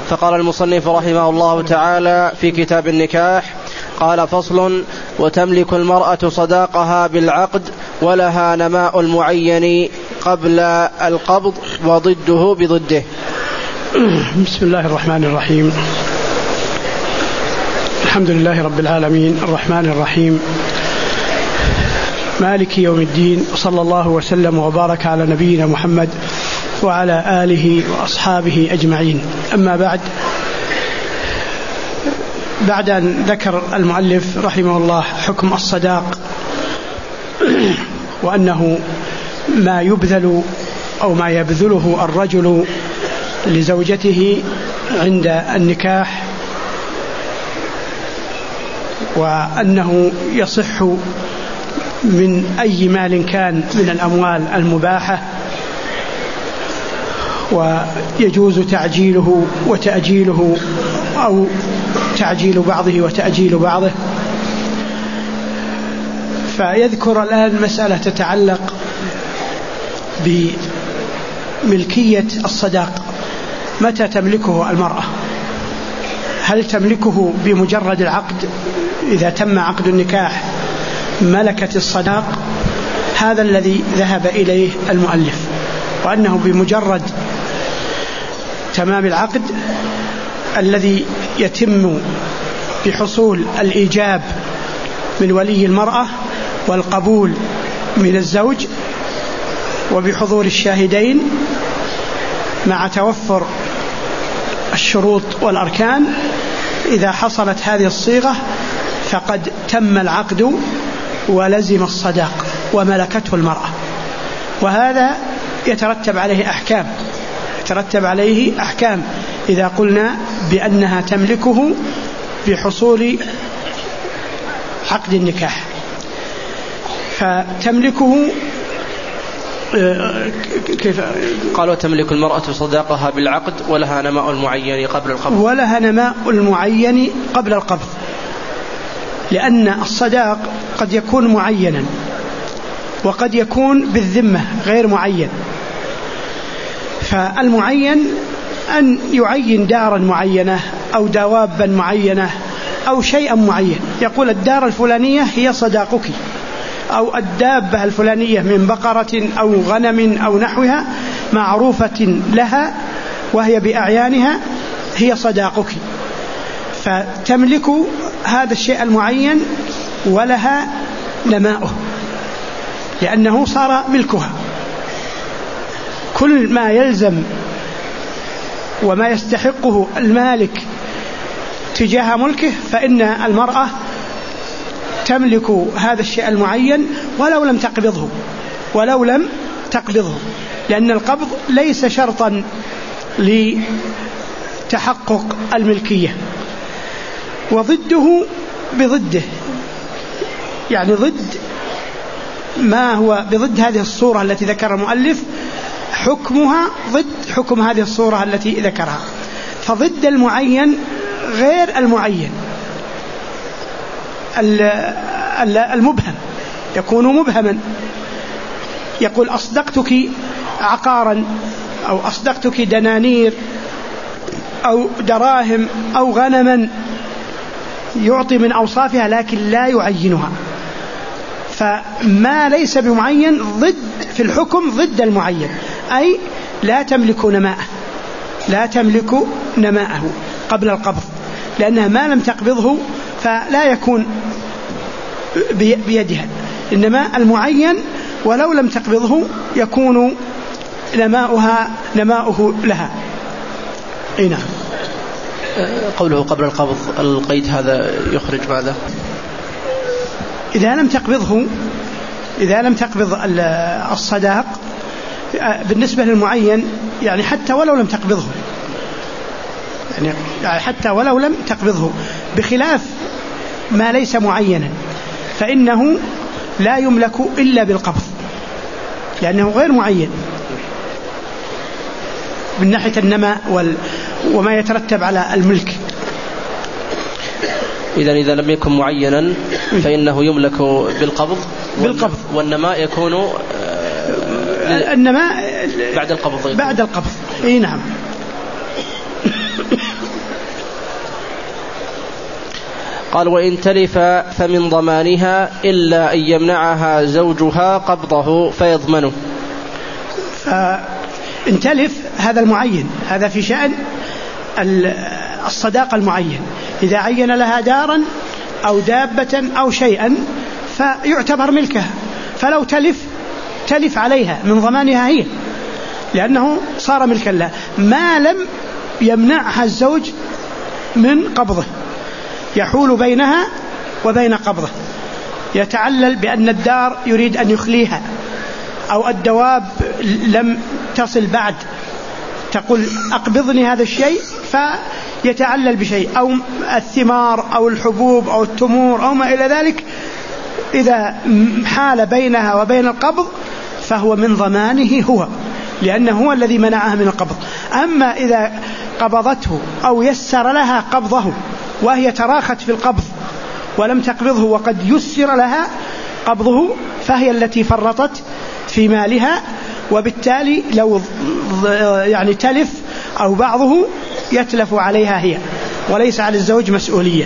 فقال المصنف رحمه الله تعالى في كتاب النكاح: قال: فصل: وتملك المرأة صداقها بالعقد ولها نماء المعين قبل القبض وضده بضده. بسم الله الرحمن الرحيم. الحمد لله رب العالمين الرحمن الرحيم مالك يوم الدين، وصلى الله وسلم وبارك على نبينا محمد وعلى آله وأصحابه أجمعين. أما بعد أن ذكر المؤلف رحمه الله حكم الصداق وأنه ما يبذل أو ما يبذله الرجل لزوجته عند النكاح، وأنه يصح من أي مال كان من الأموال المباحة، ويجوز تعجيله وتأجيله أو تعجيل بعضه وتأجيل بعضه. فيذكر الآن مسألة تتعلق بملكية الصداق. متى تملكه المرأة؟ هل تملكه بمجرد العقد؟ إذا تم عقد النكاح ملكت الصداق؟ هذا الذي ذهب إليه المؤلف، وأنه بمجرد تمام العقد الذي يتم بحصول الإيجاب من ولي المرأة والقبول من الزوج وبحضور الشاهدين مع توفر الشروط والأركان، إذا حصلت هذه الصيغة فقد تم العقد ولزم الصداق وملكته المرأة. وهذا يترتب عليه أحكام إذا قلنا بأنها تملكه بحصول عقد النكاح. فتملكه كيف قالوا؟ تملك المرأة صداقها بالعقد ولها نماء المعين قبل القبض، لأن الصداق قد يكون معينا وقد يكون بالذمة غير معين. فالمعين أن يعين دارا معينة أو دوابا معينة أو شيئا معين، يقول الدار الفلانية هي صداقك، أو الدابة الفلانية من بقرة أو غنم أو نحوها معروفة لها وهي بأعيانها هي صداقك. فتملك هذا الشيء المعين ولها نماؤه، لأنه صار ملكها. كل ما يلزم وما يستحقه المالك تجاه ملكه فإن المرأة تملك هذا الشيء المعين ولو لم تقبضه، لأن القبض ليس شرطا لتحقق الملكية. وضده بضده، يعني ضد ما هو بضد هذه الصورة التي ذكر المؤلف حكمها ضد حكم هذه الصورة التي ذكرها. فضد المعين غير المعين، المبهم يكون مبهما. يقول أصدقتك عقارا أو أصدقتك دنانير أو دراهم أو غنما، يعطي من أوصافها لكن لا يعينها. فما ليس بمعين ضد في الحكم ضد المعين، أي لا تملك نماءه قبل القبض، لأنها ما لم تقبضه فلا يكون بيدها، إنما المعين ولو لم تقبضه يكون نماؤه لها. نعم. قوله قبل القبض، القيد هذا يخرج ماذا؟ إذا لم تقبض الصداق بالنسبة للمعين، يعني حتى ولو لم تقبضه، يعني حتى ولو لم تقبضه، بخلاف ما ليس معينا فإنه لا يملك إلا بالقبض، لأنه غير معين من ناحية النماء وما يترتب على الملك. إذا لم يكن معينا فإنه يملك بالقبض. والنماء يكون النماء بعد القبض. نعم. قال: وإن تلف فمن ضمانها إلا أن يمنعها زوجها قبضه فيضمنه. فإن تلف هذا المعين، هذا في شأن الصداق المعين، إذا عين لها دارا أو دابة أو شيئا فيعتبر ملكها، فلو تلف عليها من ضمانها هي، لأنه صار ملكا لها ما لم يمنعها الزوج من قبضه، يحول بينها وبين قبضه، يتعلل بأن الدار يريد أن يخليها، أو الدواب لم تصل بعد تقول أقبضني هذا الشيء فيتعلل بشيء، أو الثمار أو الحبوب أو التمور أو ما إلى ذلك، إذا حال بينها وبين القبض فهو من ضمانه هو، لأنه هو الذي منعها من القبض. أما إذا قبضته أو يسر لها قبضه وهي تراخت في القبض ولم تقبضه وقد يسر لها قبضه فهي التي فرطت في مالها، وبالتالي لو يعني تلف أو بعضه يتلف عليها هي وليس على الزوج مسؤولية.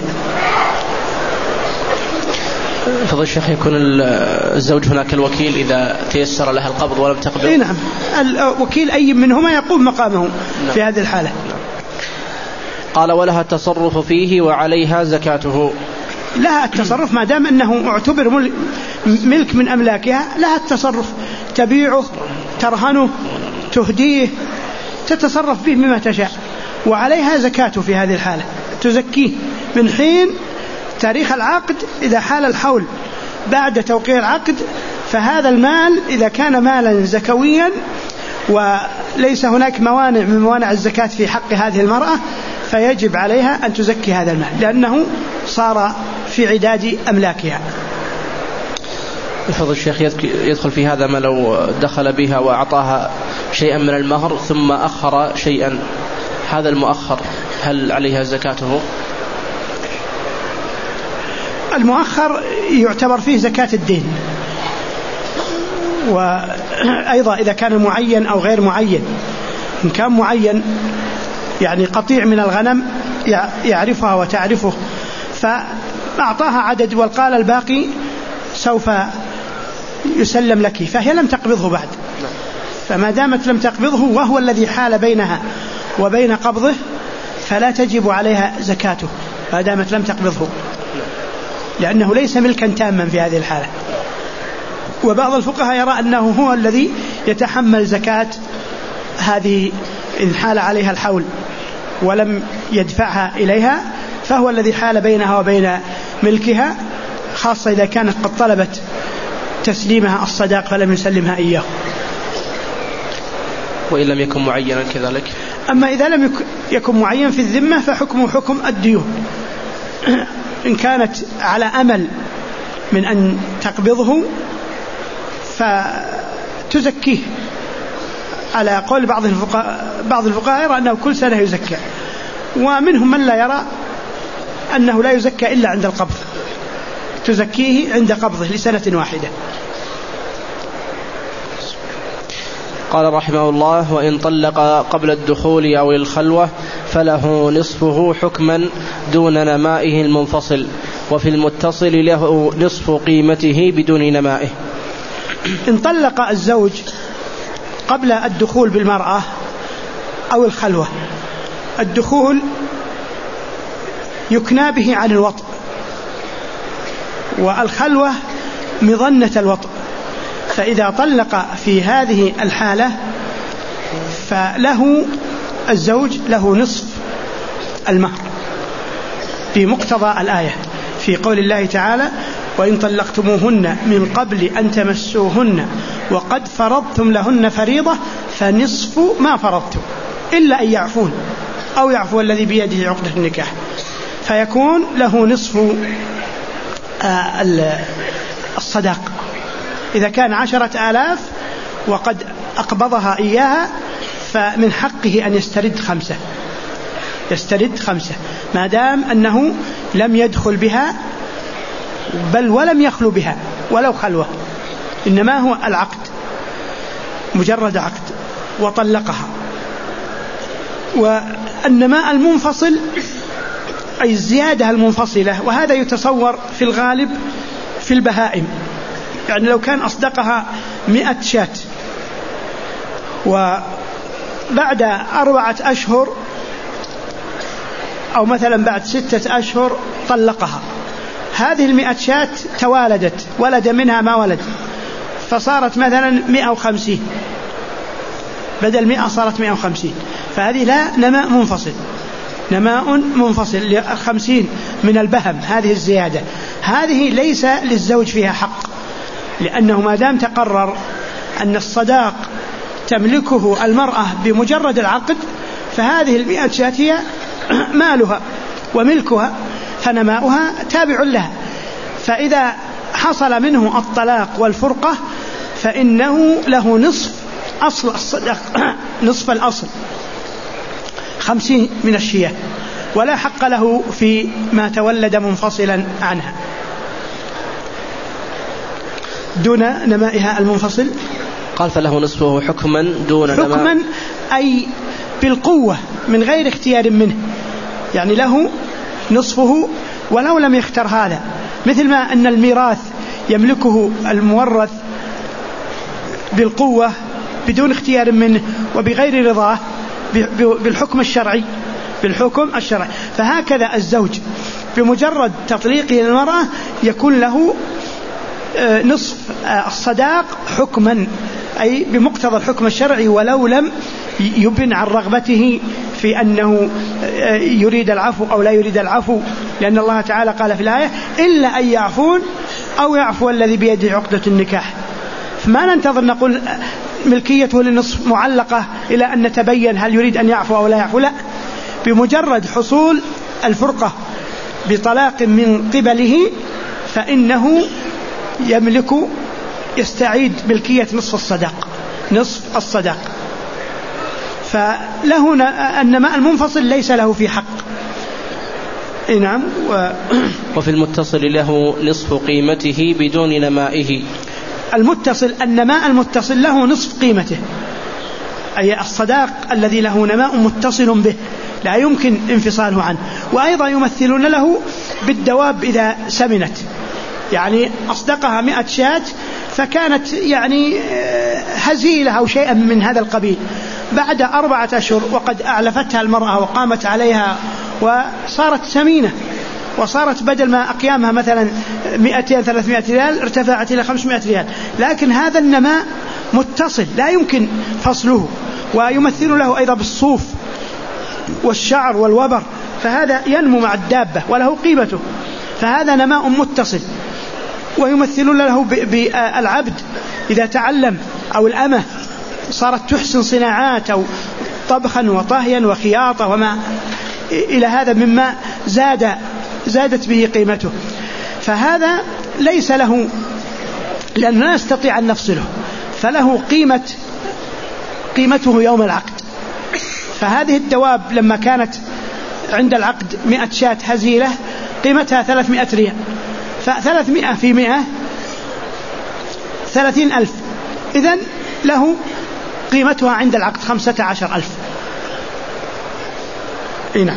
فضل الشيخ، يكون الزوج هناك الوكيل إذا تيسر لها القبض ولم تقبض؟ نعم، الوكيل أي منهما يقوم مقامه في هذه الحالة. قال: ولها التصرف فيه وعليها زكاته. لها التصرف ما دام أنه اعتبر ملك من أملاكها، لها التصرف، تبيعه، ترهنه، تهديه، تتصرف به بما تشاء، وعليها زكاته في هذه الحالة، تزكيه من حين تاريخ العقد. إذا حال الحول بعد توقيع العقد فهذا المال إذا كان مالا زكويا وليس هناك موانع من موانع الزكاة في حق هذه المرأة فيجب عليها أن تزكي هذا المال، لأنه صار في عداد أملاكها. فضل الشيخ، يدخل في هذا ما لو دخل بها وأعطاها شيئا من المهر ثم أخر شيئا، هذا المؤخر هل عليها زكاته؟ المؤخر يعتبر فيه زكاة الدين، وأيضا إذا كان معين أو غير معين. إن كان معين يعني قطيع من الغنم يعرفها وتعرفه فأعطاها عدد وقال الباقي سوف يسلم لك، فهي لم تقبضه بعد، فما دامت لم تقبضه وهو الذي حال بينها وبين قبضه فلا تجب عليها زكاته ما دامت لم تقبضه، لأنه ليس ملكا تاما في هذه الحالة. وبعض الفقهاء يرى أنه هو الذي يتحمل زكاة هذه إن حال عليها الحول ولم يدفعها إليها، فهو الذي حال بينها وبين ملكها، خاصة إذا كانت قد طلبت تسليمها الصداق فلم يسلمها إياه. وإن لم يكن معينا كذلك. أما إذا لم يكن معين في الذمة فحكمه حكم الديون. إن كانت على أمل من أن تقبضه فتزكيه، على قول بعض الفقهاء يرى أنه كل سنة يزكى، ومنهم من لا يرى أنه لا يزكى إلا عند القبض، تزكيه عند قبضه لسنة واحدة. قال رحمه الله: وإن طلق قبل الدخول أو الخلوة فله نصفه حكما دون نمائه المنفصل، وفي المتصل له نصف قيمته بدون نمائه. إن طلق الزوج قبل الدخول بالمرأة أو الخلوة، الدخول يكنى به عن الوطء، والخلوة مظنة الوطء، فإذا طلق في هذه الحالة فله الزوج له نصف المهر بمقتضى الآية في قول الله تعالى: وإن طلقتموهن من قبل أن تمسوهن وقد فرضتم لهن فريضة فنصف ما فرضتم إلا أن يعفون أو يعفو الذي بيده عقدة النكاح، فيكون له نصف الصداق. إذا كان 10,000 وقد أقبضها إياها فمن حقه أن يسترد 5 ما دام أنه لم يدخل بها بل ولم يخلو بها ولو خلوة، إنما هو العقد مجرد عقد وطلقها. والنماء المنفصل أي الزيادة المنفصلة، وهذا يتصور في الغالب في البهائم. يعني لو كان أصدقها 100 شاة وبعد 4 أشهر أو مثلا بعد 6 أشهر طلقها، هذه 100 شاة توالدت، ولد منها ما ولد، فصارت مثلا 150، بدل 100 صارت 150، فهذه لا نماء منفصل، نماء منفصل 50 من البهم. هذه الزيادة هذه ليس للزوج فيها حق، لأنه ما دام تقرر أن الصداق تملكه المرأة بمجرد العقد، فهذه 100 شاة هي مالها وملكها، فنماؤها تابع لها. فإذا حصل منه الطلاق والفرقة فإنه له نصف أصل الصداق، نصف الأصل 50 من الشياه، ولا حق له في ما تولد منفصلا عنها دون نمائها المنفصل. قال فله نصفه حكما دون نماء، حكما أي بالقوة من غير اختيار منه، يعني له نصفه ولو لم يختر هذا، مثل ما أن الميراث يملكه المورث بالقوة بدون اختيار منه وبغير رضاه بالحكم الشرعي، بالحكم الشرعي. فهكذا الزوج بمجرد تطليقه للمرأة يكون له نصف الصداق حكما، أي بمقتضى الحكم الشرعي، ولو لم يبن عن رغبته في أنه يريد العفو أو لا يريد العفو، لأن الله تعالى قال في الآية إلا أن يعفون أو يعفو الذي بيده عقدة النكاح. فما ننتظر نقول ملكيته للنصف معلقة إلى أن نتبين هل يريد أن يعفو أو لا يعفو، لا، بمجرد حصول الفرقة بطلاق من قبله فإنه يملك يستعيد ملكية نصف الصداق، نصف الصداق. فله النماء المنفصل ليس له في حق. نعم. وفي المتصل له نصف قيمته بدون نمائه. المتصل النماء المتصل له نصف قيمته، أي الصداق الذي له نماء متصل به لا يمكن انفصاله عنه. وأيضا يمثلون له بالدواب إذا سمنت، يعني أصدقها 100 شاة فكانت يعني هزيلة أو شيئا من هذا القبيل، بعد 4 أشهر وقد أعلفتها المرأة وقامت عليها وصارت سمينة، وصارت بدل ما أقيامها مثلا 200-300 ريال ارتفعت إلى 500 ريال، لكن هذا النماء متصل لا يمكن فصله. ويمثل له أيضا بالصوف والشعر والوبر، فهذا ينمو مع الدابة وله قيمته، فهذا نماء متصل. ويمثلون له بالعبد إذا تعلم أو الأمة صارت تحسن صناعات أو طبخا وطهيا وخياطة وما إلى هذا مما زادت به قيمته، فهذا ليس له، لأنه لا يستطيع أن نفصله، فله قيمته يوم العقد. فهذه الدواب لما كانت عند العقد 100 شاة هزيلة قيمتها 300 ريال، ف300 في 100 30,000، إذن له قيمتها عند العقد 15,000. نعم.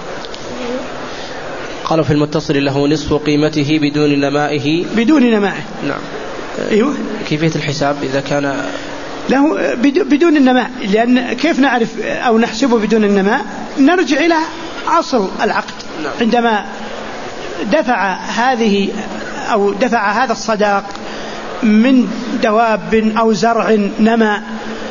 قالوا في المتصل له نصف قيمته بدون نمائه. بدون نمائه. نعم. أيوه. كيفية الحساب إذا كان له بدون النماء؟ لأن كيف نعرف أو نحسبه بدون النماء؟ نرجع إلى أصل العقد. نعم. عندما دفع هذا الصداق من دواب أو زرع نمى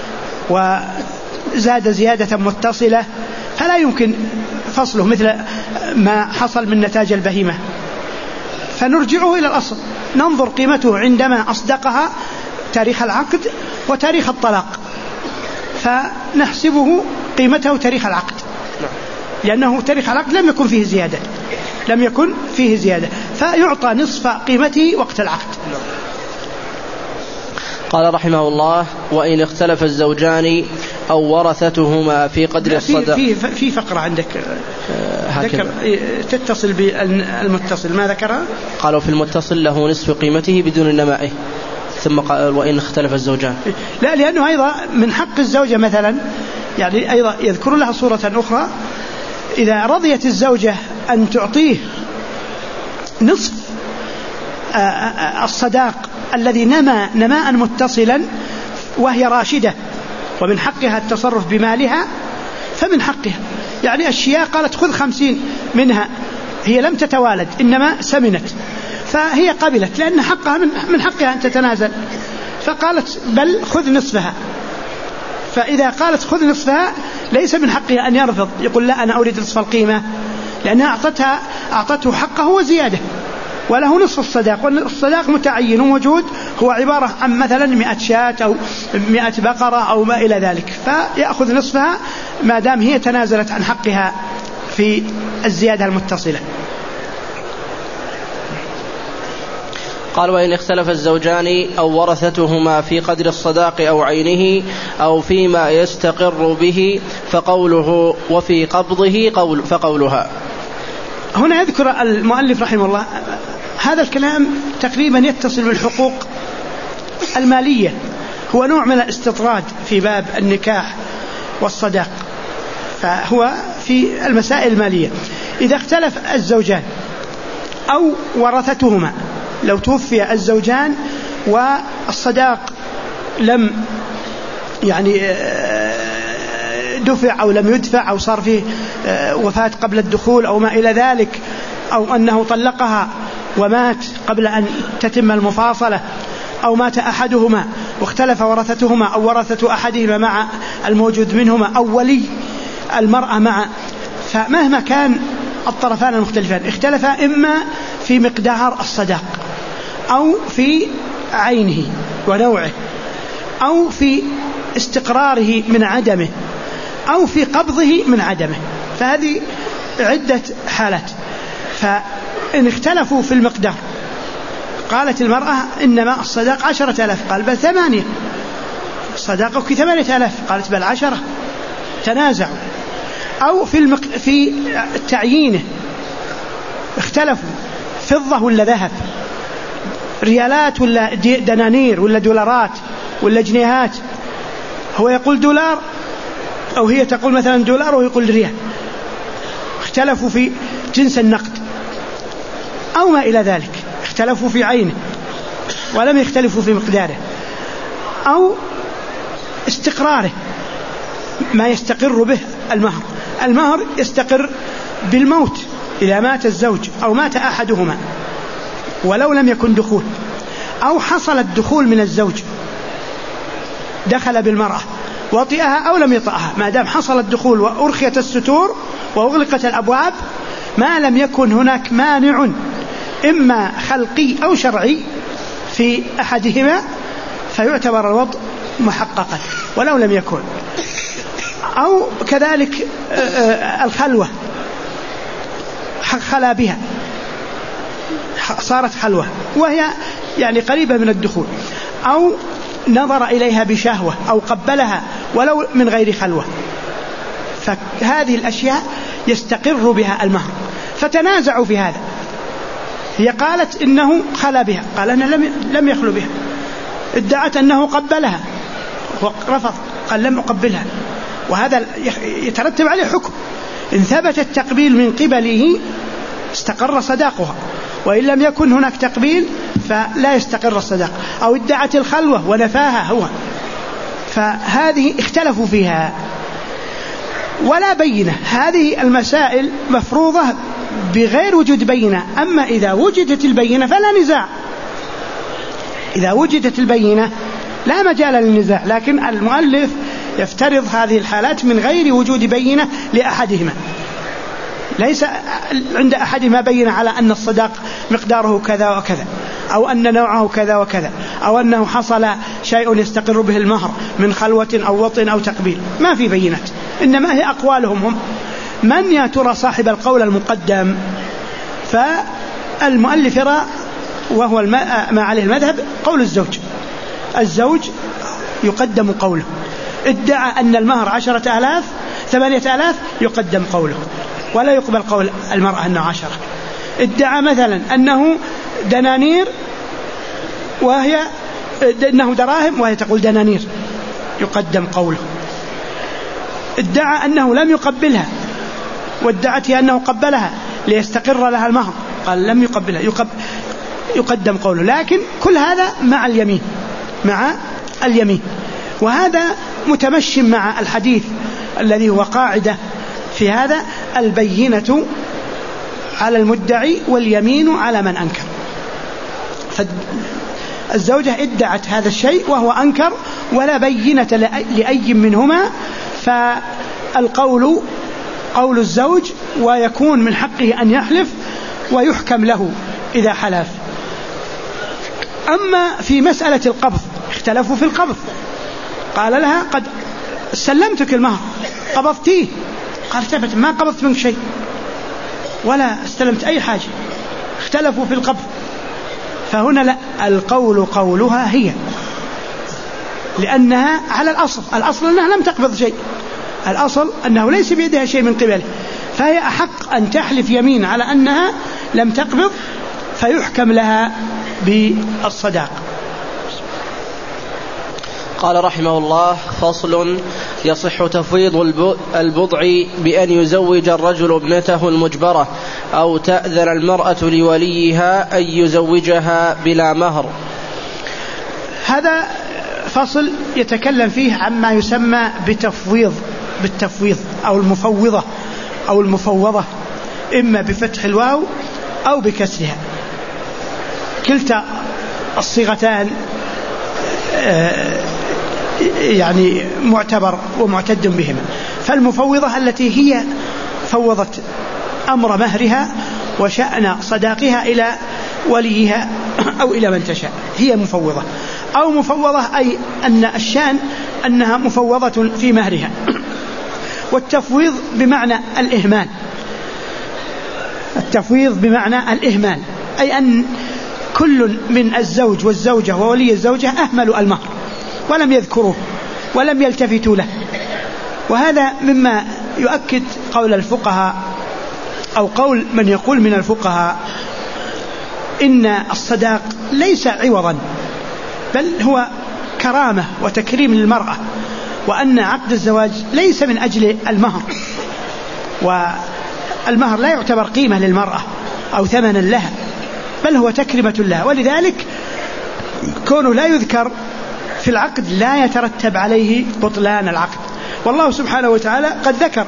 وزاد زيادة متصلة فلا يمكن فصله، مثل ما حصل من نتاج البهيمة، فنرجعه إلى الأصل، ننظر قيمته عندما أصدقها تاريخ العقد وتاريخ الطلاق، فنحسبه قيمته تاريخ العقد، لأنه تاريخ العقد لم يكن فيه زيادة، فيعطى نصف قيمته وقت العقد. قال رحمه الله: وإن اختلف الزوجان أو ورثتهما في قدر الصدق. في فقرة عندك ذكر تتصل بالمتصل، ما ذكرها؟ قالوا في المتصل له نصف قيمته بدون نمائه، ثم قال وإن اختلف الزوجان. لا، لأنه أيضا من حق الزوجة مثلا، يعني أيضا يذكر لها صورة أخرى، إذا رضيت الزوجة أن تعطيه نصف الصداق الذي نما نماء متصلا وهي راشدة ومن حقها التصرف بمالها فمن حقها. يعني الشياء قالت خذ 50 منها، هي لم تتوالد إنما سمنت، فهي قبلت لأن حقها من حقها أن تتنازل، فقالت بل خذ نصفها. فإذا قالت خذ نصفها ليس من حقها أن يرفض، يقول لا أنا أريد نصف القيمة، لأنها أعطته حقه وزيادة، وله نصف الصداق، والصداق متعين وموجود، هو عبارة عن مثلا 100 شاة أو 100 بقرة أو ما إلى ذلك، فيأخذ نصفها ما دام هي تنازلت عن حقها في الزيادة المتصلة. قال وإن اختلف الزوجان أو ورثتهما في قدر الصداق أو عينه أو فيما يستقر به فقوله وفي قبضه فقولها. هنا يذكر المؤلف رحمه الله هذا الكلام تقريبا يتصل بالحقوق المالية، هو نوع من الاستطراد في باب النكاح والصداق، فهو في المسائل المالية. إذا اختلف الزوجان أو ورثتهما، لو توفي الزوجان والصداق لم يعني دفع أو لم يدفع أو صار فيه وفاة قبل الدخول أو ما إلى ذلك، أو أنه طلقها ومات قبل أن تتم المفاصلة، أو مات أحدهما واختلف ورثتهما أو ورثة أحدهما مع الموجود منهما أو ولي المرأة مع، فمهما كان الطرفان المختلفان اختلفا إما في مقدار الصداق أو في عينه ونوعه أو في استقراره من عدمه أو في قبضه من عدمه، فهذه عدة حالات. فإن اختلفوا في المقدار قالت المرأة إنما الصداق 10,000، قال بل 8، صداقك 8,000، قالت بل 10، تنازعوا. أو في تعيينه اختلفوا فضة ولا ذهب، ريالات ولا دنانير ولا دولارات ولا جنيهات، هو يقول دولار أو هي تقول مثلا دولار ويقول ريال، اختلفوا في جنس النقد أو ما إلى ذلك، اختلفوا في عينه ولم يختلفوا في مقداره، أو استقراره ما يستقر به المهر. المهر يستقر بالموت إذا مات الزوج أو مات أحدهما ولو لم يكن دخول، أو حصل الدخول من الزوج، دخل بالمرأة وطئها أو لم يطئها، ما دام حصل الدخول وأرخيت الستور وأغلقت الأبواب، ما لم يكن هناك مانع إما خلقي أو شرعي في أحدهما فيعتبر الوضع محققا ولو لم يكن. أو كذلك الخلوة، خلا بها، صارت خلوة وهي يعني قريبة من الدخول، أو نظر إليها بشهوة أو قبلها ولو من غير خلوة، فهذه الأشياء يستقر بها المهر. فتنازعوا في هذا، هي قالت إنه خلا بها، قال أنا لم يخلو بها، ادعت أنه قبلها ورفض، قال لم أقبلها، وهذا يترتب عليه حكم. إن ثبت التقبيل من قبله استقر صداقها، وإن لم يكن هناك تقبيل فلا يستقر الصداق. أو ادعت الخلوة ونفاها هو، فهذه اختلفوا فيها ولا بينة. هذه المسائل مفروضة بغير وجود بينة، أما إذا وجدت البينة فلا نزاع، إذا وجدت البينة لا مجال للنزاع، لكن المؤلف يفترض هذه الحالات من غير وجود بينة لأحدهما، ليس عند أحدهما بينة على أن الصداق مقداره كذا وكذا، أو أن نوعه كذا وكذا، أو أنه حصل شيء يستقر به المهر من خلوة أو وطن أو تقبيل، ما في بينات، إنما هي أقوالهم هم. من يا ترى صاحب القول المقدم؟ فالمؤلف يرى وهو ما عليه المذهب قول الزوج يقدم قوله. ادعى أن المهر 10,000 8,000 يقدم قوله ولا يقبل قول المرأة أنه 10. ادعى مثلا أنه دنانير وهي أنه دراهم وهي تقول دنانير، يقدم قوله. ادعى أنه لم يقبلها وادعت أنه قبلها ليستقر لها المهر، قال لم يقبلها يقدم قوله، لكن كل هذا مع اليمين. وهذا متمشي مع الحديث الذي هو قاعدة في هذا: البينة على المدعي واليمين على من أنكر. فالزوجة ادعت هذا الشيء وهو أنكر ولا بينة لأي منهما، فالقول قول الزوج، ويكون من حقه أن يحلف ويحكم له إذا حلف. أما في مسألة القبض اختلفوا في القبض، قال لها قد سلمتك المهر قبضتيه، قال ثبت ما قبضت منك شيء ولا استلمت أي حاجة، اختلفوا في القبض. فهنا لا، القول قولها هي، لأنها على الأصل أنها لم تقبض شيء، الأصل أنه ليس بيدها شيء من قبله، فهي أحق أن تحلف يمين على أنها لم تقبض فيحكم لها بالصداق. قال رحمه الله: فصل: يصح تفويض البضع بأن يزوج الرجل ابنته المجبرة أو تأذن المرأة لوليها أن يزوجها بلا مهر. هذا فصل يتكلم فيه عما يسمى بالتفويض أو المفوضة أو المفوضة، إما بفتح الواو أو بكسرها، كلتا الصيغتان يعني معتبر ومعتد بهما. فالمفوضة التي هي فوضت أمر مهرها وشأن صداقها إلى وليها أو إلى من تشاء، هي مفوضة. أو مفوضة أي أن الشأن أنها مفوضة في مهرها. والتفويض بمعنى الإهمال، التفويض بمعنى الإهمال، أي أن كل من الزوج والزوجة وولي الزوجة أهملوا المهر ولم يذكروه ولم يلتفتوا له. وهذا مما يؤكد قول الفقهاء أو قول من يقول من الفقهاء إن الصداق ليس عوضا، بل هو كرامة وتكريم للمرأة، وأن عقد الزواج ليس من أجل المهر، والمهر لا يعتبر قيمة للمرأة أو ثمنا لها، بل هو تكريمة لها. ولذلك كونه لا يذكر في العقد لا يترتب عليه بطلان العقد. والله سبحانه وتعالى قد ذكر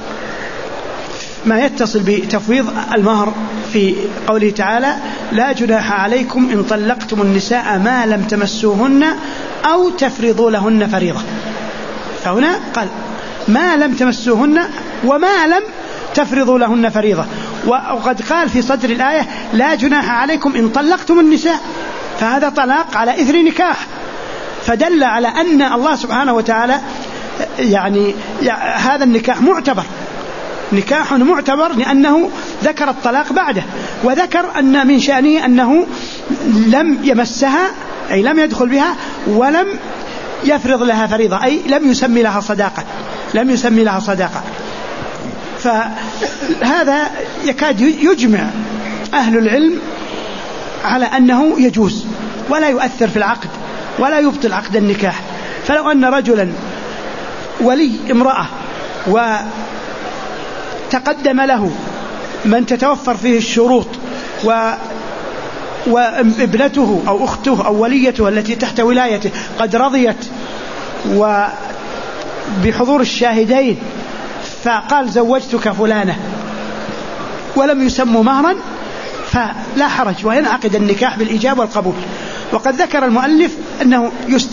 ما يتصل بتفويض المهر في قوله تعالى: لا جناح عليكم إن طلقتم النساء ما لم تمسوهن أو تفرضوا لهن فريضة. فهنا قال ما لم تمسوهن وما لم تفرضوا لهن فريضة. وقد قال في صدر الآية: لا جناح عليكم إن طلقتم النساء، فهذا طلاق على إثر نكاح، فدل على أن الله سبحانه وتعالى يعني هذا النكاح نكاح معتبر لأنه ذكر الطلاق بعده، وذكر أن من شأنه أنه لم يمسها أي لم يدخل بها ولم يفرض لها فريضة، أي لم يسمي لها صداقة. فهذا يكاد يجمع أهل العلم على أنه يجوز ولا يؤثر في العقد ولا يبطل عقد النكاح. فلو أن رجلا ولي امرأة وتقدم له من تتوفر فيه الشروط وابنته أو أخته أو وليته التي تحت ولايته قد رضيت وبحضور الشاهدين، فقال زوجتك فلانة ولم يسموا مهرا، فلا حرج وينعقد النكاح بالإيجاب والقبول. وقد ذكر المؤلف أنه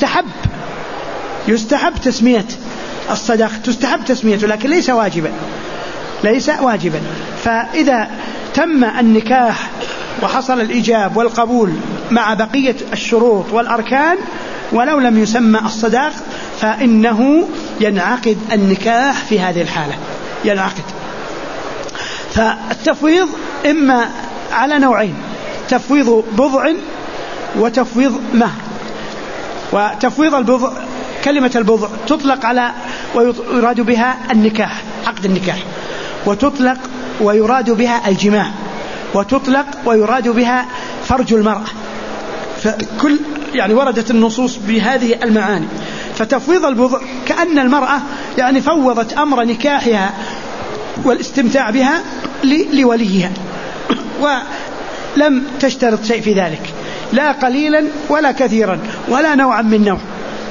يستحب تسمية الصداق، تستحب تسميته، لكن ليس واجبا. فإذا تم النكاح وحصل الإيجاب والقبول مع بقية الشروط والأركان ولو لم يسمى الصداق فإنه ينعقد النكاح في هذه الحالة ينعقد. فالتفويض إما على نوعين: تفويض بضع وتفويض مهر. وتفويض البضع، كلمة البضع تطلق على ويراد بها النكاح، عقد النكاح، وتطلق ويراد بها الجماع، وتطلق ويراد بها فرج المرأة. فكل يعني وردت النصوص بهذه المعاني. فتفويض البضع كأن المرأة يعني فوضت أمر نكاحها والاستمتاع بها لوليها ولم تشترط شيء في ذلك، لا قليلا ولا كثيرا ولا نوعا من نوع،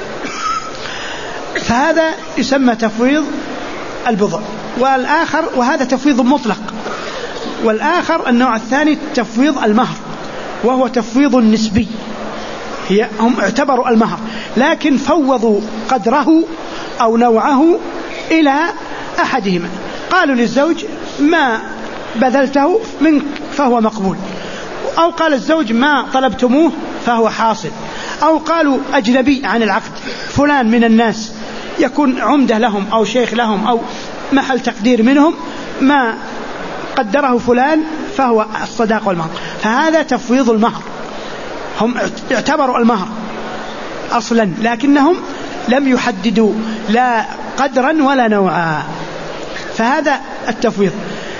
فهذا يسمى تفويض البضع. والآخر، وهذا تفويض مطلق. والآخر النوع الثاني تفويض المهر، وهو تفويض نسبي. هم اعتبروا المهر لكن فوضوا قدره أو نوعه إلى أحدهما، قالوا للزوج ما بذلته منك فهو مقبول، أو قال الزوج ما طلبتموه فهو حاصل، أو قالوا أجنبي عن العقد فلان من الناس يكون عمدة لهم أو شيخ لهم أو محل تقدير منهم، ما قدره فلان فهو الصداق والمهر. فهذا تفويض المهر. هم اعتبروا المهر أصلا لكنهم لم يحددوا لا قدرا ولا نوعا، فهذا التفويض.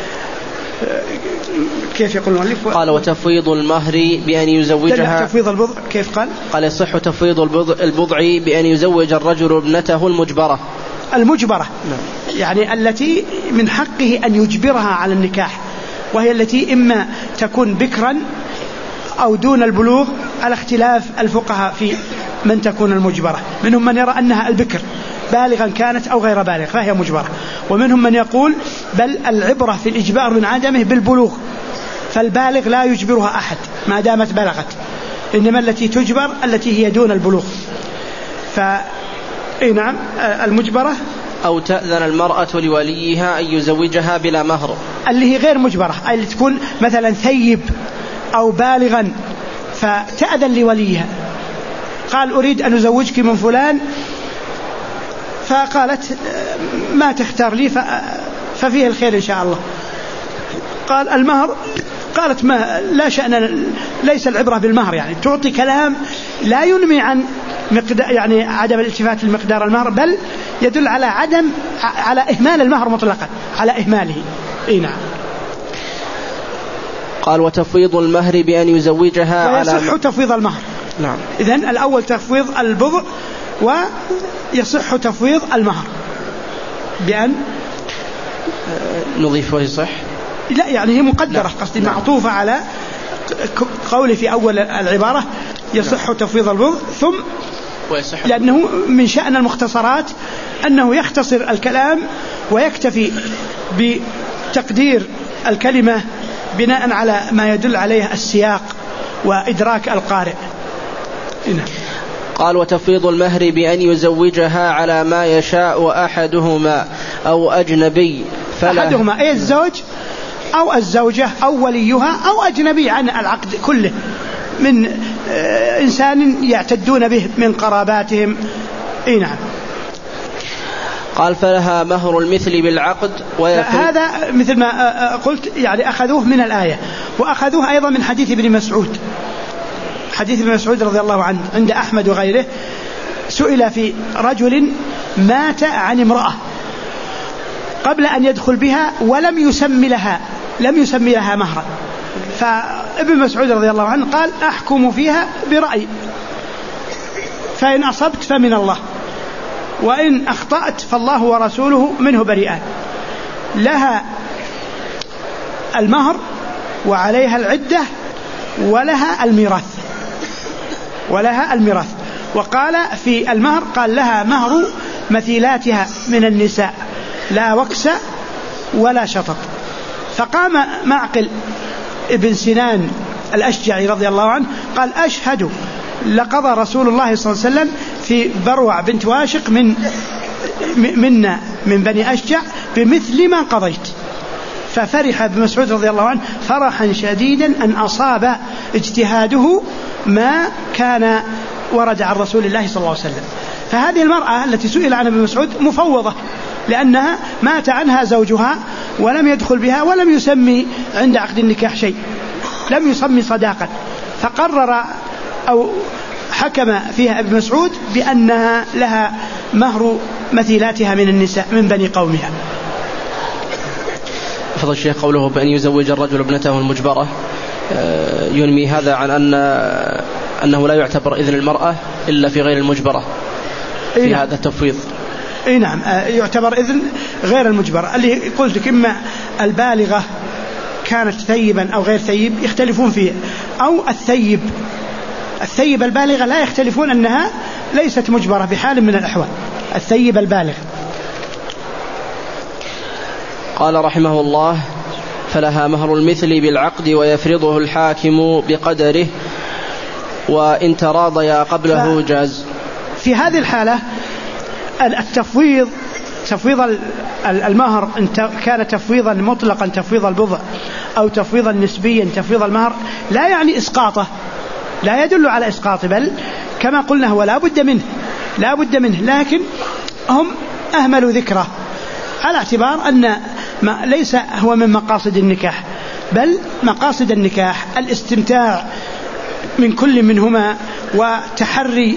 كيف يقول المؤلف؟ قال وتفويض المهر بأن يزوجها. تفويض البضع كيف قال؟ قال يصح تفويض البضع بأن يزوج الرجل ابنته المجبرة. المجبرة يعني التي من حقه أن يجبرها على النكاح، وهي التي إما تكون بكرا أو دون البلوغ، على اختلاف الفقهاء في من تكون المجبرة. منهم من يرى أنها البكر بالغا كانت أو غير بالغ فهي مجبرة، ومنهم من يقول بل العبرة في الإجبار من عدمه بالبلوغ، فالبالغ لا يجبرها أحد ما دامت بلغت، إنما التي تجبر التي هي دون البلوغ. نعم المجبرة. أو تأذن المرأة لوليها أن يزوجها بلا مهر، اللي هي غير مجبرة، اللي تكون مثلا ثيب أو بالغا فتأذن لوليها، قال أريد أن أزوجك من فلان، فقالت ما تختار لي ففيه الخير إن شاء الله. قال المهر، قالت ما لا شأن، ليس العبرة بالمهر، يعني تعطي كلام لا ينمي عن يعني عدم الالتفات لمقدار المهر، بل يدل على إهمال المهر مطلقا، على إهماله. نعم. قال وتفويض المهر بأن يزوجها على ويصح تفويض المهر. نعم. إذن الأول تفويض البضع، ويصح تفويض المهر بأن نضيف ويصح، لا يعني هي مقدرة، قصدي معطوفة على قولي في أول العبارة يصح تفويض البضع، ثم لأنه من شأن المختصرات أنه يختصر الكلام ويكتفي بتقدير الكلمة بناء على ما يدل عليه السياق وإدراك القارئ. قال وتفويض المهر بأن يزوجها على ما يشاء أحدهما أو أجنبي، أحدهما أي الزوج أو الزوجة أو وليها أو أجنبي عن العقد كله من إنسان يعتدون به من قراباتهم. نعم. قال فلها مهر المثل بالعقد. هذا مثل ما قلت يعني أخذوه من الآية، وأخذوه أيضا من حديث ابن مسعود. حديث ابن مسعود رضي الله عنه عند أحمد وغيره، سئل في رجل مات عن امرأة قبل أن يدخل بها ولم يسمي لها مهرا، فابن مسعود رضي الله عنه قال أحكم فيها برأي، فإن أصبت فمن الله، وإن أخطأت فالله ورسوله منه بريئان. لها المهر وعليها العدة ولها الميراث. وقال في المهر قال لها مهر مثيلاتها من النساء لا وكس ولا شطط. فقام معقل ابن سنان الأشجعي رضي الله عنه قال أشهد لقضى رسول الله صلى الله عليه وسلم في بروع بنت واشق منا من بني أشجع بمثل ما قضيت. ففرح ابن مسعود رضي الله عنه فرحا شديدا أن أصاب اجتهاده ما كان ورد عن رسول الله صلى الله عليه وسلم. فهذه المرأة التي سئل عنها ابن مسعود مفوضة، لأنها مات عنها زوجها ولم يدخل بها ولم يسمي عند عقد النكاح شيء، لم يسمي صداقا، فقرر أو حكم فيها ابن مسعود بأنها لها مهر مثيلاتها من النساء من بني قومها. فضل الشيخ قوله بأن يزوج الرجل ابنته المجبرة ينمي هذا عن أنه لا يعتبر إذن المرأة إلا في غير المجبرة في هذا التفويض. نعم يعتبر إذن غير المجبرة اللي قلت لك إما البالغة كانت ثيبا أو غير ثيب يختلفون فيه، أو الثيب البالغة لا يختلفون أنها ليست مجبرة بحال من الأحوال، الثيب البالغ. قال رحمه الله: فلها مهر المثل بالعقد ويفرضه الحاكم بقدره، وإن تراضيا قبله جاز. في هذه الحالة تفويض المهر إن كان تفويضا مطلقا تفويض البضع أو تفويضا نسبيا تفويض المهر لا يعني إسقاطه، لا يدل على إسقاطه، بل كما قلنا هو لا بد منه، لكن هم أهملوا ذكره على اعتبار أن ليس هو من مقاصد النكاح، بل مقاصد النكاح الاستمتاع من كل منهما وتحري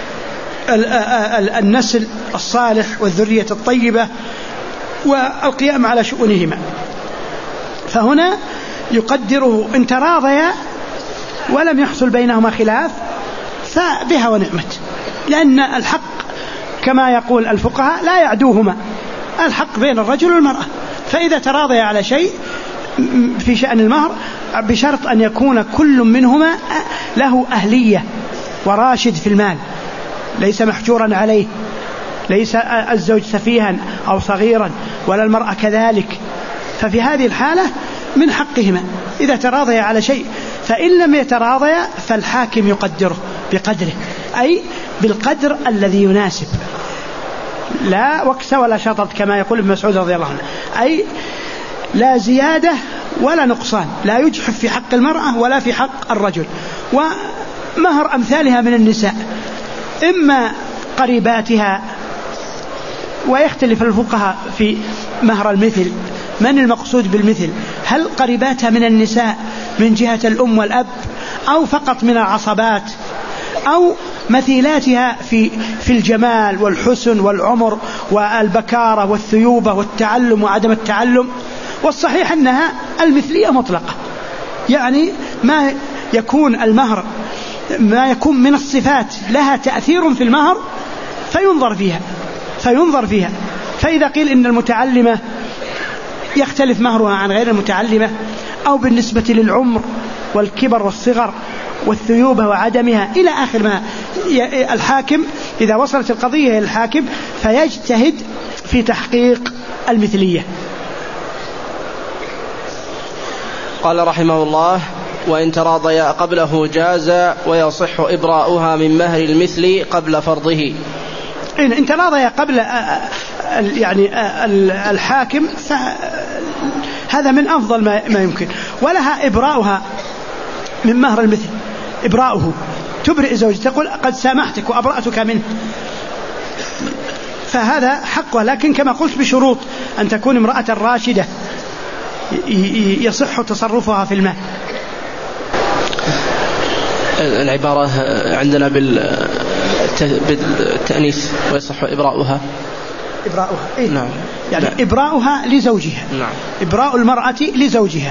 النسل الصالح والذرية الطيبة والقيام على شؤونهما. فهنا يقدره إن تراضيا ولم يحصل بينهما خلاف فبها ونعمت، لأن الحق كما يقول الفقهاء لا يعدوهما، الحق بين الرجل والمرأة. فإذا تراضيا على شيء في شأن المهر بشرط أن يكون كل منهما له أهلية وراشد في المال، ليس محجورا عليه، ليس الزوج سفيها أو صغيرا ولا المرأة كذلك، ففي هذه الحالة من حقهما إذا تراضيا على شيء. فإن لم يتراضيا فالحاكم يقدره بقدره، أي بالقدر الذي يناسب، لا وكس ولا شطط كما يقول ابن مسعود رضي الله عنه، أي لا زيادة ولا نقصان، لا يجحف في حق المرأة ولا في حق الرجل. ومهر أمثالها من النساء إما قريباتها، ويختلف الفقهاء في مهر المثل، من المقصود بالمثل؟ هل قريباتها من النساء من جهة الأم والأب، أو فقط من العصبات، أو مثيلاتها في الجمال والحسن والعمر والبكارة والثيوبة والتعلم وعدم التعلم؟ والصحيح أنها المثلية مطلقة، يعني ما يكون المهر ما يكون من الصفات لها تأثير في المهر فينظر فيها. فإذا قيل إن المتعلمة يختلف مهرها عن غير المتعلمة، أو بالنسبة للعمر والكبر والصغر والثيوبة وعدمها إلى آخر ما، الحاكم إذا وصلت القضية إلى الحاكم فيجتهد في تحقيق المثلية. قال رحمه الله: وإن تراضيا قبله جاز ويصح إبراؤها من مهر المثل قبل فرضه. إن تراضيا قبل يعني الحاكم هذا من أفضل ما يمكن، ولها إبراؤها من مهر المثل، إبراؤه تبرئ زوجها، تقول قد سامحتك وأبرأتك منه، فهذا حقه، لكن كما قلت بشروط أن تكون امرأة راشدة يصح تصرفها في المال. العبارة عندنا بالتأنيث ويصح إبراؤها. إيه؟ نعم. يعني لا. إبراؤها لزوجها. نعم. إبراء المرأة لزوجها.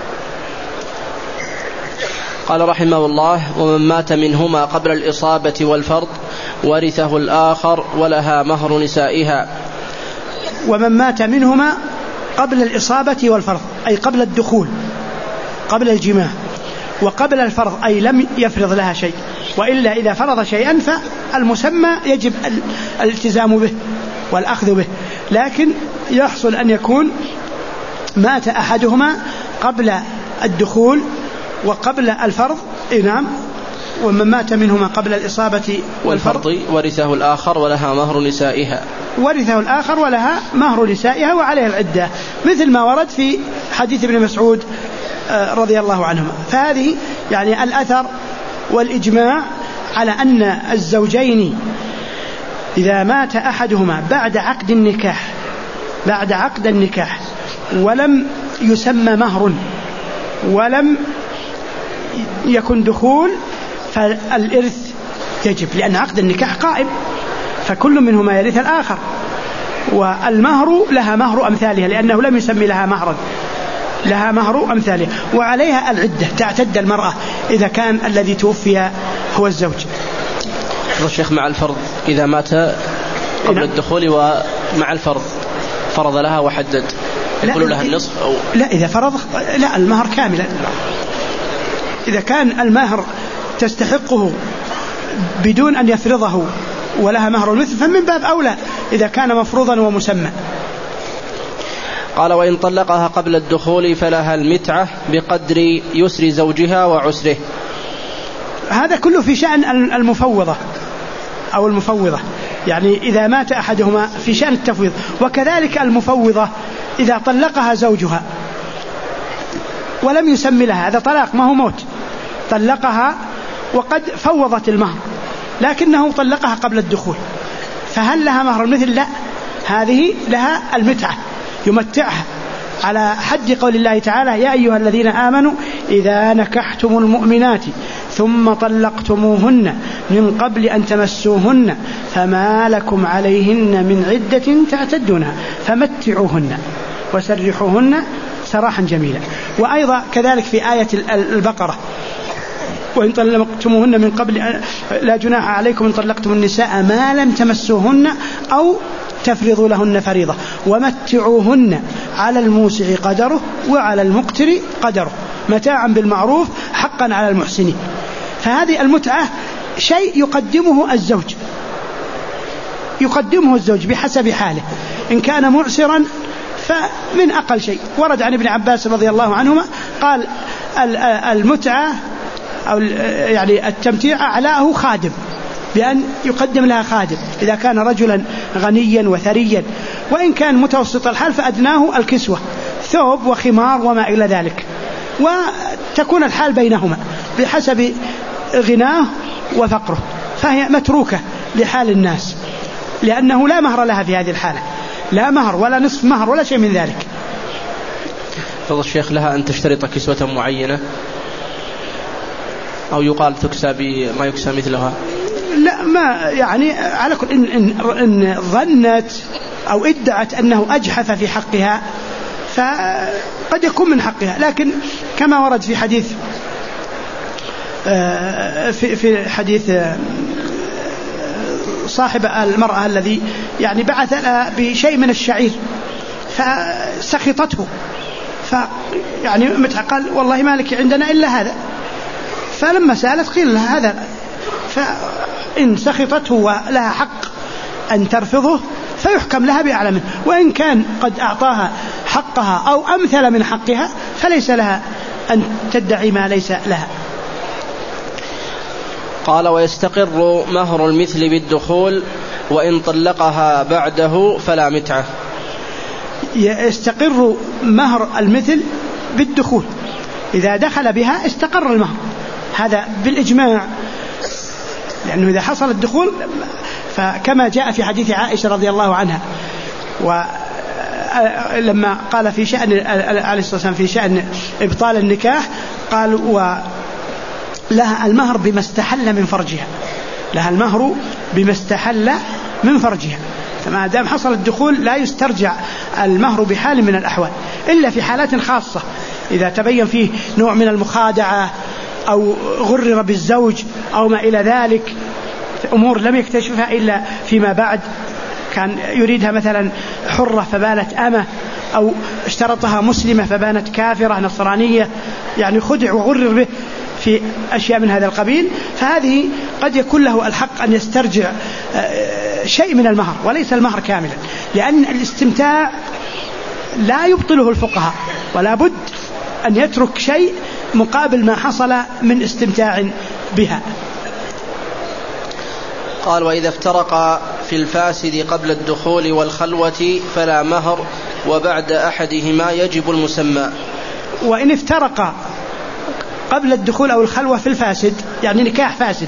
قال رحمه الله: ومن مات منهما قبل الإصابة والفرض ورثه الآخر ولها مهر نسائها. ومن مات منهما قبل الإصابة والفرض أي قبل الدخول، قبل الجماع، وقبل الفرض أي لم يفرض لها شيء، وإلا إذا فرض شيئا فالمسمى يجب الالتزام به والأخذ به، لكن يحصل أن يكون مات أحدهما قبل الدخول وقبل الفرض. نعم. ومن مات منهما قبل الإصابة والفرض ورثه الآخر ولها مهر نسائها. ورثه الآخر ولها مهر نسائها وعليها العدة، مثل ما ورد في حديث ابن مسعود رضي الله عنهما. فهذه يعني الأثر والإجماع على أن الزوجين إذا مات أحدهما بعد عقد النكاح ولم يسمى مهر ولم يكن دخول فالإرث يجب، لأن عقد النكاح قائم، فكل منهما يرث الآخر، والمهر لها مهر أمثالها لأنه لم يسمي لها مهرا، لها مهر أمثالها، وعليها العدة، تعتد المرأة إذا كان الذي توفي هو الزوج. الشيخ مع الفرض إذا مات قبل الدخول ومع الفرض فرض لها وحدد، يقولوا لها النصف أو لا إذا فرض لا المهر كاملا. إذا كان المهر تستحقه بدون أن يفرضه ولها مهر المثل فمن باب أولى إذا كان مفروضا ومسمى. قال وإن طلقها قبل الدخول فلها المتعة بقدر يسر زوجها وعسره. هذا كله في شأن المفوضة أو المفوضة، يعني إذا مات أحدهما في شأن التفويض. وكذلك المفوضة إذا طلقها زوجها ولم يسمي لها، هذا طلاق ما هو موت، طلقها وقد فوضت المهر لكنه طلقها قبل الدخول، فهل لها مهر المثل؟ لا، هذه لها المتعة يمتعها على حد قول الله تعالى يا أيها الذين آمنوا إذا نكحتم المؤمنات ثم طلقتموهن من قبل أن تمسوهن فما لكم عليهن من عدة تعتدونها فمتعوهن وسرحوهن سراحا جميلا. وأيضا كذلك في آية البقرة وإن طلقتموهن من قبل لا جناح عليكم إن طلقتم النساء ما لم تمسوهن أو تفرضوا لهن فريضة ومتعوهن على الموسع قدره وعلى المقتر قدره متاعا بالمعروف حقا على المحسنين. فهذه المتعة شيء يقدمه الزوج بحسب حاله، إن كان معسرا فمن أقل شيء. ورد عن ابن عباس رضي الله عنهما قال المتعة أو يعني التمتيع أعلاه خادم، بأن يقدم لها خادم إذا كان رجلا غنيا وثريا، وإن كان متوسط الحال فأدناه الكسوة ثوب وخمار وما إلى ذلك، وتكون الحال بينهما بحسب غناه وفقره، فهي متروكة لحال الناس لأنه لا مهر لها في هذه الحالة، لا مهر ولا نصف مهر ولا شيء من ذلك. فضل الشيخ لها أن تشترط كسوة معينة أو يقال تكسى بما يكسى مثلها؟ لا، ما يعني على كل إن ظنت أو ادعت أنه أجحف في حقها فقد يكون من حقها، لكن كما ورد في حديث في حديث صاحب المرأة الذي يعني بعث بشيء من الشعير فسخطته، فيعني متى قال والله ما لك عندنا إلا هذا، فلما سألت قيل لها هذا، فإن سخطته ولها حق أن ترفضه فيحكم لها بأعلى منه، وإن كان قد أعطاها حقها أو أمثل من حقها فليس لها أن تدعي ما ليس لها. قال ويستقر مهر المثل بالدخول وإن طلقها بعده فلا متعة. يستقر مهر المثل بالدخول، إذا دخل بها استقر المهر، هذا بالإجماع، لأنه إذا حصل الدخول فكما جاء في حديث عائشة رضي الله عنها ولما قال في شأن عليه الصلاة والسلام في شأن إبطال النكاح قال لها المهر بما استحل من فرجها، لها المهر بما استحل من فرجها، فما دام حصل الدخول لا يسترجع المهر بحال من الأحوال إلا في حالات خاصة، إذا تبين فيه نوع من المخادعة أو غرر بالزوج أو ما إلى ذلك، أمور لم يكتشفها إلا فيما بعد، كان يريدها مثلا حرة فبانت أمة، أو اشترطها مسلمة فبانت كافرة نصرانية، يعني خدع وغرر به في أشياء من هذا القبيل، فهذه قد يكون له الحق أن يسترجع شيء من المهر وليس المهر كاملا، لأن الاستمتاع لا يبطله الفقهاء، ولا بد أن يترك شيء مقابل ما حصل من استمتاع بها. قال وإذا افترق في الفاسد قبل الدخول والخلوة فلا مهر وبعد أحدهما يجب المسمى. وإن افترق قبل الدخول أو الخلوة في الفاسد، يعني نكاح فاسد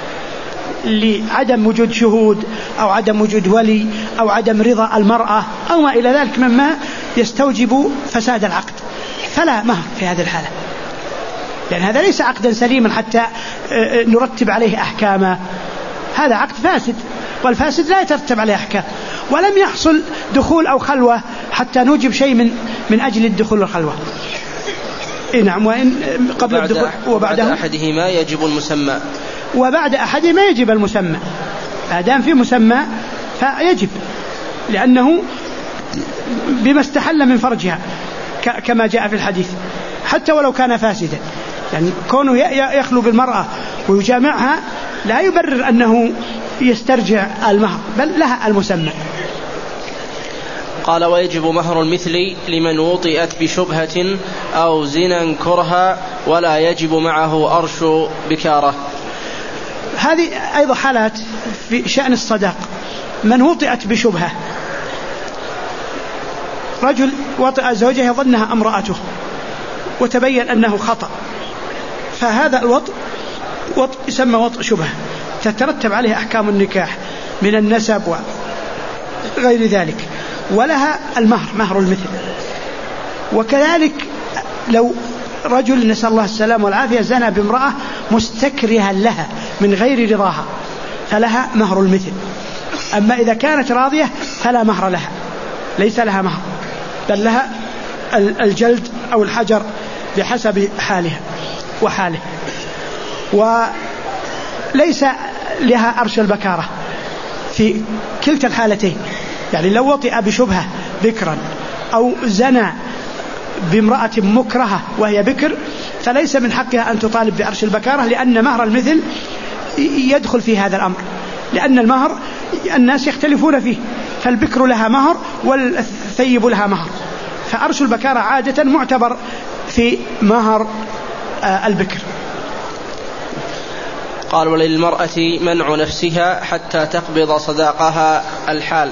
لعدم وجود شهود أو عدم وجود ولي أو عدم رضا المرأة أو ما إلى ذلك مما يستوجب فساد العقد، فلا مهر في هذه الحالة، لأن هذا ليس عقدا سليما حتى نرتب عليه أحكامه، هذا عقد فاسد، والفاسد لا يترتب عليه أحكام، ولم يحصل دخول أو خلوة حتى نوجب شيء من أجل الدخول والخلوة. نعم. وإن قبل الدخول وبعد أحدهما يجب المسمى، وبعد أحدهما يجب المسمى، ما دام في مسمى فيجب، لأنه بما استحل من فرجها كما جاء في الحديث، حتى ولو كان فاسدا. يعني كونه يخلو بالمرأة ويجامعها لا يبرر أنه يسترجع المهر، بل لها المسمى. قال: ويجب مهر المثل لمن وطئت بشبهة أو زنا كرها ولا يجب معه أرش بكارة. هذه أيضا حالات في شأن الصداق. من وطئت بشبهة، رجل وطئ زوجها يظنها امرأته وتبين أنه خطأ، فهذا الوطء يسمى وطء شبهة، تترتب عليه أحكام النكاح من النسب وغير ذلك، ولها المهر، مهر المثل. وكذلك لو رجل نسأل الله السلام والعافية زنى بامرأة مستكرها لها من غير رضاها فلها مهر المثل. أما إذا كانت راضية فلا مهر لها، ليس لها مهر، بل لها الجلد أو الحجر بحسب حالها وحاله. وليس لها أرش البكارة في كلتا الحالتين. يعني لو وطئ بشبهة بكرا أو زنى بامرأة مكرهة وهي بكر فليس من حقها أن تطالب بأرش البكارة، لأن مهر المثل يدخل في هذا الأمر، لأن المهر الناس يختلفون فيه، فالبكر لها مهر والثيب لها مهر، فأرش البكارة عادة معتبر في مهر البكر. قال: وللمرأة منع نفسها حتى تقبض صداقها الحال.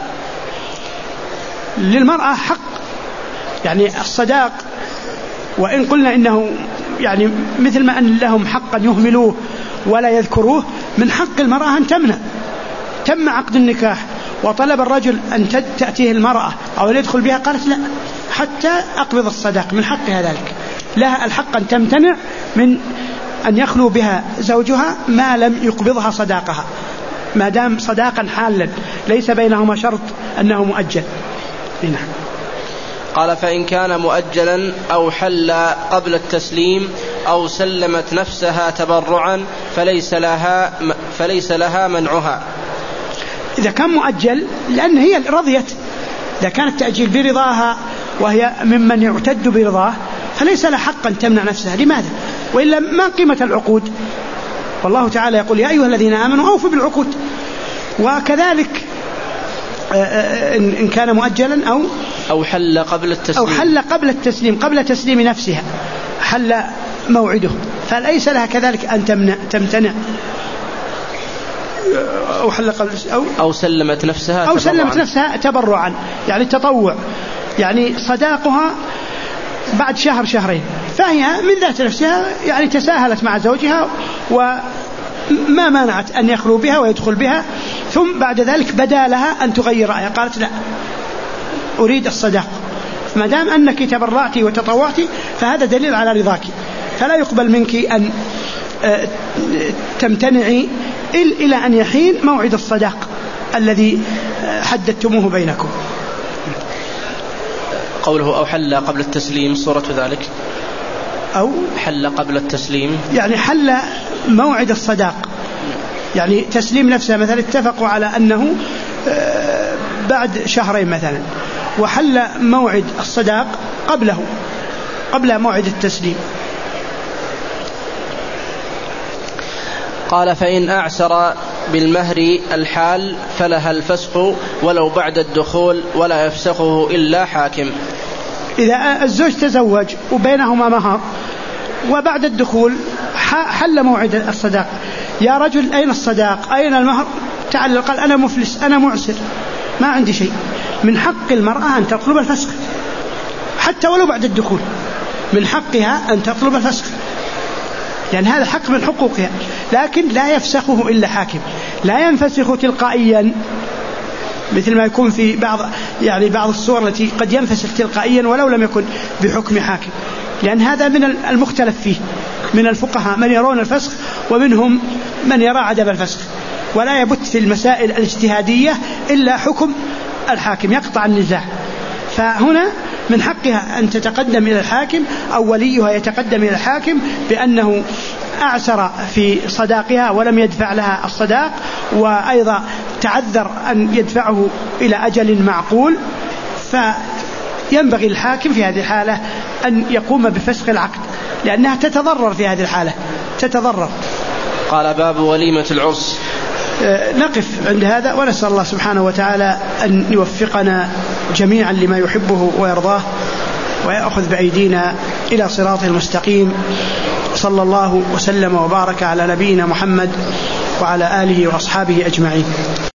للمرأة حق، يعني الصداق، وإن قلنا إنه يعني مثل ما أن لهم حقا يهملوه ولا يذكروه، من حق المرأة أن تم عقد النكاح وطلب الرجل أن تأتيه المرأة أو أن يدخل بها، قالت لا حتى أقبض الصداق، من حقها ذلك، لها الحق أن تمتنع من أن يخلو بها زوجها ما لم يقبضها صداقها، ما دام صداقا حالا ليس بينهما شرط أنه مؤجل. نعم. قال: فإن كان مؤجلا أو حل قبل التسليم أو سلمت نفسها تبرعا فليس لها منعها. إذا كان مؤجل لأن هي رضيت، إذا كان التأجيل برضاها وهي ممن يعتد برضاه فليس لها حقا تمنع نفسها. لماذا؟ وإلا ما قيمة العقود؟ والله تعالى يقول: يا أيها الذين آمنوا أوفوا بالعقود. وكذلك إن كان مؤجلا أو حل قبل التسليم قبل تسليم نفسها، حل موعده، فليس لها كذلك أن تمتنع. أو سلمت نفسها تبرعا، يعني التطوع، يعني صداقها بعد شهر شهرين، فهي من ذات نفسها يعني تساهلت مع زوجها وما مانعت أن يخلو بها ويدخل بها، ثم بعد ذلك بدا لها أن تغير رأيها، قالت لا أريد الصداق، ما دام أنك تبرعت وتطوعت فهذا دليل على رضاك، فلا يقبل منك أن تمتنعي إلى أن يحين موعد الصداق الذي حددتموه بينكم. قوله أو حل قبل التسليم صورة ذلك، أو حل قبل التسليم يعني حل موعد الصداق، يعني تسليم نفسه مثلا اتفقوا على أنه بعد شهرين مثلا، وحل موعد الصداق قبل موعد التسليم. قال: فإن أعسر بالمهر الحال فلها الفسخ ولو بعد الدخول ولا يفسخه إلا حاكم. إذا الزوج تزوج وبينهما مهر وبعد الدخول حل موعد الصداق، يا رجل أين الصداق أين المهر؟ تعال قال أنا مفلس أنا معسر ما عندي شيء، من حق المرأة أن تطلب الفسخ حتى ولو بعد الدخول، من حقها أن تطلب الفسخ، لأن هذا حق من حقوقها، لكن لا يفسخه إلا حاكم، لا ينفسخ تلقائيا مثل ما يكون في بعض الصور التي قد ينفسخ تلقائيا ولو لم يكن بحكم حاكم، لأن هذا من المختلف فيه، من الفقهاء من يرون الفسخ ومنهم من يرى عدم الفسخ، ولا يبت في المسائل الاجتهادية إلا حكم الحاكم يقطع النزاع. فهنا من حقها أن تتقدم إلى الحاكم أو وليها يتقدم إلى الحاكم بأنه أعسر في صداقها ولم يدفع لها الصداق، وأيضا تعذر أن يدفعه إلى أجل معقول، فينبغي الحاكم في هذه الحالة أن يقوم بفسخ العقد، لأنها تتضرر في هذه الحالة، تتضرر. قال باب وليمة العرس. نقف عند هذا، ونسأل الله سبحانه وتعالى أن يوفقنا جميعا لما يحبه ويرضاه، ويأخذ بأيدينا إلى صراطه المستقيم. صلى الله وسلم وبارك على نبينا محمد وعلى آله وأصحابه أجمعين.